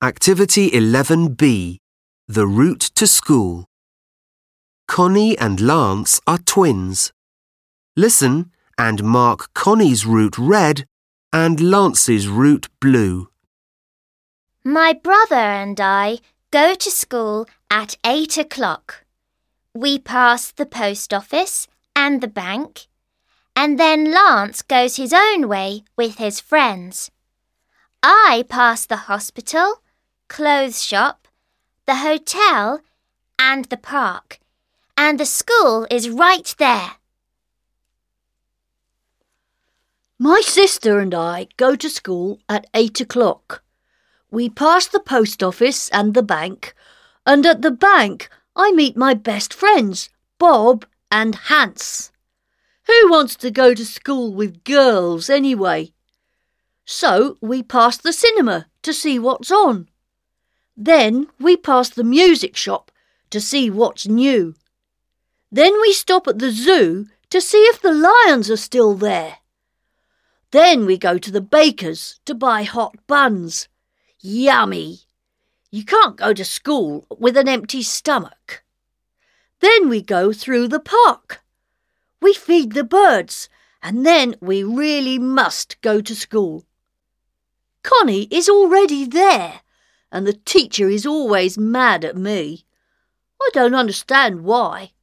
Activity 11B. The route to school. Connie and Lance are twins. Listen and mark Connie's route red and Lance's route blue. My brother and I go to school at 8 o'clock. We pass the post office and the bank, and then Lance goes his own way with his friends. I pass the hospital, clothes shop, the hotel, and the park, and the school is right there. My sister and I go to school at 8 o'clock. We pass the post office and the bank, and at the bank I meet my best friends, Bob and Hans. Who wants to go to school with girls anyway? So we pass the cinema to see what's on. Then we pass the music shop to see what's new. Then we stop at the zoo to see if the lions are still there. Then we go to the baker's to buy hot buns. Yummy! You can't go to school with an empty stomach. Then we go through the park. We feed the birds, and then we really must go to school. Connie is already there, and the teacher is always mad at me. I don't understand why.